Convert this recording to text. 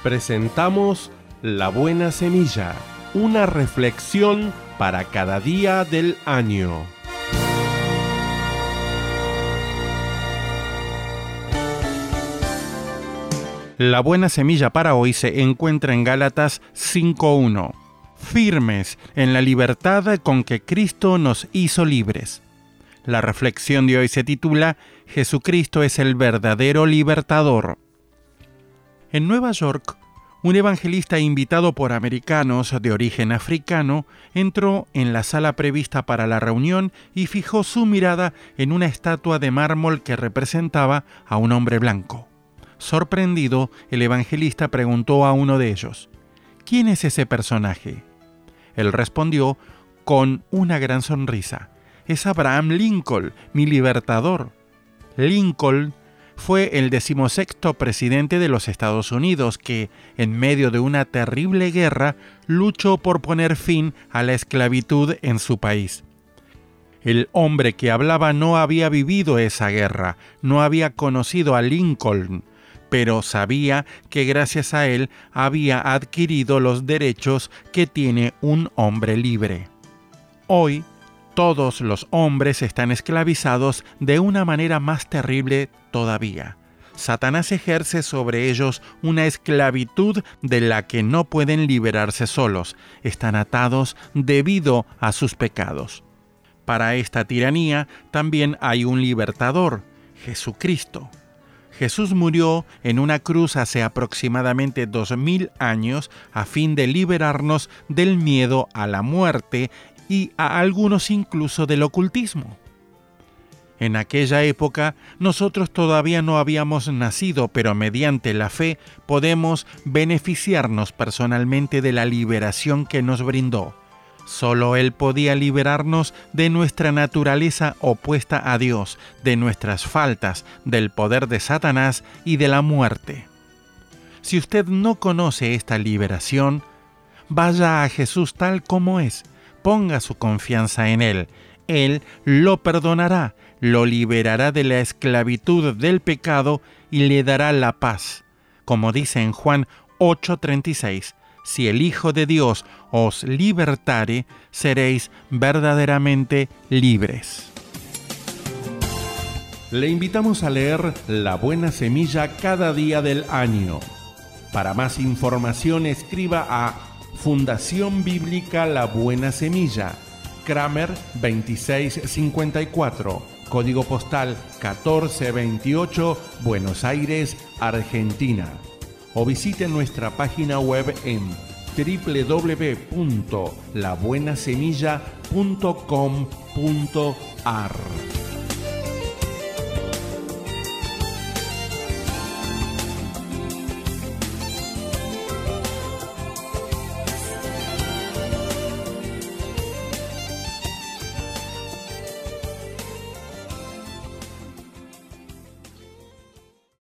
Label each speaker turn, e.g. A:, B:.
A: Presentamos La Buena Semilla, una reflexión para cada día del año.
B: La buena semilla para hoy se encuentra en Gálatas 5:1. Firmes en la libertad con que Cristo nos hizo libres. La reflexión de hoy se titula Jesucristo es el verdadero libertador. En Nueva York, un evangelista invitado por americanos de origen africano entró en la sala prevista para la reunión y fijó su mirada en una estatua de mármol que representaba a un hombre blanco. Sorprendido, el evangelista preguntó a uno de ellos, ¿quién es ese personaje? Él respondió con una gran sonrisa, es Abraham Lincoln, mi libertador. Lincoln fue el 16º presidente de los Estados Unidos que, en medio de una terrible guerra, luchó por poner fin a la esclavitud en su país. El hombre que hablaba no había vivido esa guerra, no había conocido a Lincoln, pero sabía que gracias a él había adquirido los derechos que tiene un hombre libre. Hoy, todos los hombres están esclavizados de una manera más terrible todavía. Satanás ejerce sobre ellos una esclavitud de la que no pueden liberarse solos. Están atados debido a sus pecados. Para esta tiranía también hay un libertador, Jesucristo. Jesús murió en una cruz hace aproximadamente 2000 años a fin de liberarnos del miedo a la muerte y a algunos incluso del ocultismo. En aquella época nosotros todavía no habíamos nacido, pero mediante la fe podemos beneficiarnos personalmente de la liberación que nos brindó. Solo Él podía liberarnos de nuestra naturaleza opuesta a Dios, de nuestras faltas, del poder de Satanás y de la muerte. Si usted no conoce esta liberación, vaya a Jesús tal como es. Ponga su confianza en Él. Él lo perdonará, lo liberará de la esclavitud del pecado y le dará la paz. Como dice en Juan 8:36, si el Hijo de Dios os libertare, seréis verdaderamente libres.
A: Le invitamos a leer La Buena Semilla cada día del año. Para más información escriba a Fundación Bíblica La Buena Semilla, Kramer 2654, código postal 1428, Buenos Aires, Argentina. O visite nuestra página web en www.labuenasemilla.com.ar.